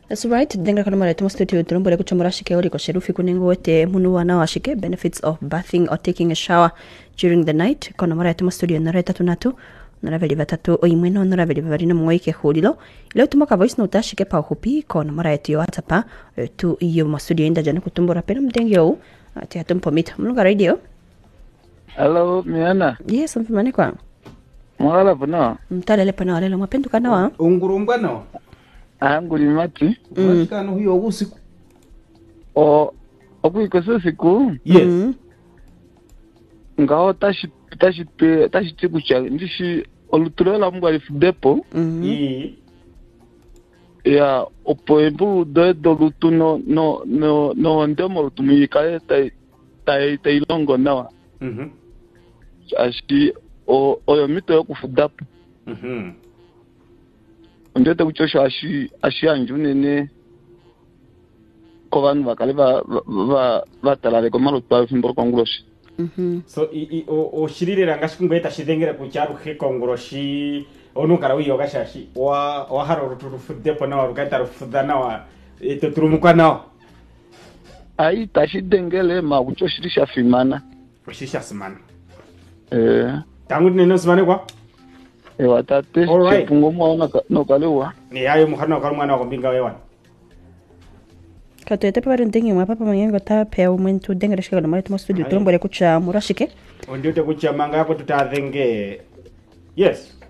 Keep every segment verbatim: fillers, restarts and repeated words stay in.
That's right. Denga kana mara tumo studio turumbole kuchomora shike ori ko sherufi kuningo wote munu wana wa shike benefits of bathing or taking a shower during the night. Kono mara tumo studio nara tatu natu nara veli vatatu oimweno nara veli varina mwoike hulilo. Leo tumoka voice note shike pa hupi kono mara yetu yo atapa tu iyo mo studio inda jana kutumbora pera mdengi yo ati hatumpo mita mulunga radio. Hello, Miana. Yes, mfimani kwa. Mwala pano. Mtalele pano alelo mapendu kana wa. Ungurumbano. Anguli mati. Mwachikano hiyo usiku. O okuikoso siku. Yes. Ngao tashi tashi pe tashi tiku cha ndishi olutulela mungu alifudepo. Mhm. Ya opo embu do do lutuno no no no ndemo lutumi kale tai tai tai longo nawa. Mhm. Ashi o oyo mito yokufudapo. Mhm. Ndete kuchosha ashi ashi anjunene ko vanhu vakale va va vatalale ko malo twa fimboro konguloshi. Mhm. So i i o o shiririra ngashikungweta shidengera ku charu ke konguloshi onukara wiyo gashashi wa wa haro ruturufudepo na warukaita rufudana wa eto turumuka nao. Ai tashidengele ma kuchoshirisha fimana. Ushisha simana. Eh Tangu neno simane kwa? e watate chipungo mwaona no kalewa. Ni ayo muhana kwa mwana wa mbinga wewan. Katoete pa barendengi mwa papa manyengo ta pe umwentu dengera shike kana mara tumo studio turumbole kucha murashike. Ondiote kucha manga yako tutadhenge. Yes.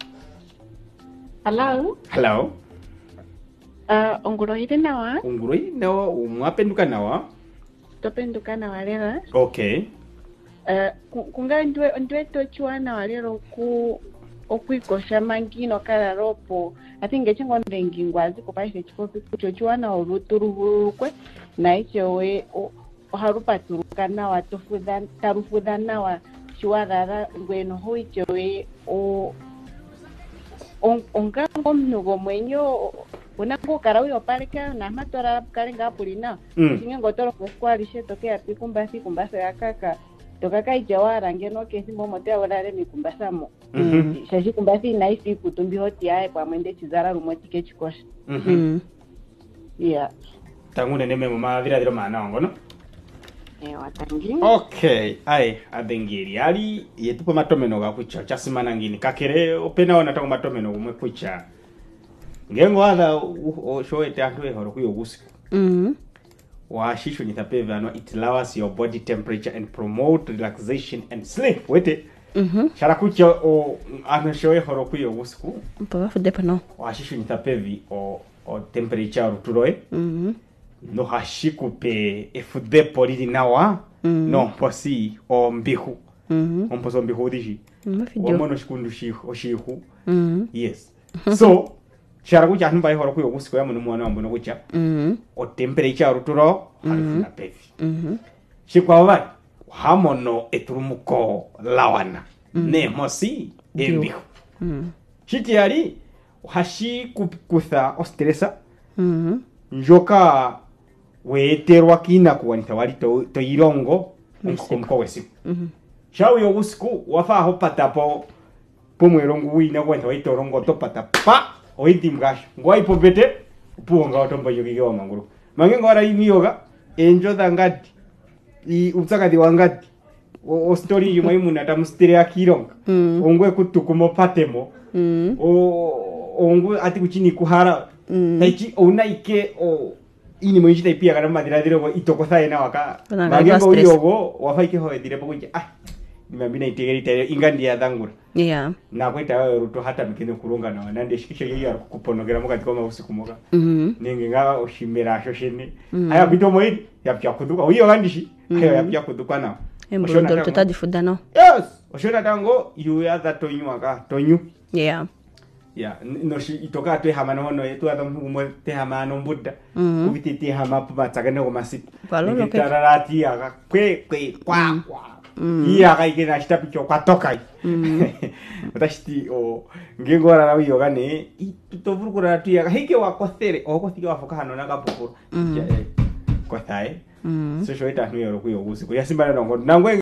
Hello. Hello. Uh, onguroire nawa. Unguroi nawa umwapenduka nawa. Topenduka nawa lero. Okay. Uh, kunga ndwe ndwe tochwa nawa lero ku okuikosha mangino kala ropo. I think echingo ndengi ngwazi kupaise chikopi kuchochwa na uruturukwe na ichowe oharupaturuka nawa tofuda tarufuda nawa chiwarara ngweno ho ichowe o onga omnugo mwenyo unango karawi opaleka na matora kalenga pulina singe ngotoro kwali shetoke api kumbasi kumbasa yakaka tokaka ijawara ngeno kesi momote awalale mikumbasamo Mhm. shashi kumbasi naisi kutumbi hoti yae kwa mwende chizara rumoti ke chikosha. Mhm. Yeah. Tangu nene memo mavira diro mana wango no. Eh watangi. Okay, ai adengiri ali yetupo matomeno ga kucha chasimana ngini kakere opena ona tangu matomeno umwe kucha. Ngengo ada o shoete antu ehoro kuyo usiku. Mhm. Wa shisho nyitapeve ano it lowers your body temperature and promote relaxation and sleep. Wete. Mhm. Shara kucha o ano shoe horo kuyo usiku. Mpaka fudepa no. Wa shisho nyitapevi o o temperature ruturoe. Mhm. No hashiku pe efudepo lili nawa. Mm. No posi o mbihu. Mhm. On poso mbihu dishi. Mafidio. Wamono shikundu shihu o shihu. Mhm. Yes. So shara kucha hanu bai horo kuyo usiku ya munu mwana wambono kucha. Mhm. O temperature ruturo halifuna pevi. Mhm. Shikwa wabari hamono eturumuko lawana. Ne mosi embihu. Mhm. Shikiyari hashi kutha ostresa. Mhm. Njoka weterwa kina kuwanita wali to, to irongo mko wesiku. Mhm. Shawi yo usiku wafa ho patapo pomwerongo wina kwenta waito rongo to patapa oiti mgash. Ngwai popete puonga otombo yogi wa manguru. Mangengo ara imiyoga enjo dangati i utsakati wangati o, o story yumai munata mustire akironga. Mm. Ongwe kutukumo patemo. Mm. O ongwe ati kuchini kuhara. Mm. Taichi onaike o ini mo ichita ipia kana madira dire go itoko sae na waka. Kuna Magengo stress. yogo wafaike ho dire pokuja ah. Nimambina itegeri tare ingandi ya dangura. Yeah. Na kweta wewe ruto hata mikene kurunga na nande shikisha yeye kuponogera muka tikoma usiku muka. Mhm. Ninge nga oshimera shoshene. Aya bito moyi yapya kuduka. Uyo gandishi. Ayo yapya kuduka na. Embro ndo tutadi fuda no. Yes. Oshona tango you ya that tonyu aka tonyu. Yeah. Ya, no shi itoka te hama no no tu adam mo te hama no buddha. Mhm. Ubiti te hama pa tsagane ko masit. Valolo ke. Tararati aka kwe kwe kwa kwa. Iya kai ke na shita picho kwa tokai. Mhm. Watashi o ngengo ara rawi yoga ne to vurukura tu ya hike wa kothere o ko tiga wafoka hano na kapukuru. Mhm. Ko thai. Mhm. So shoita no yoro ku yogusi. Ko yasimba no ngo nangwe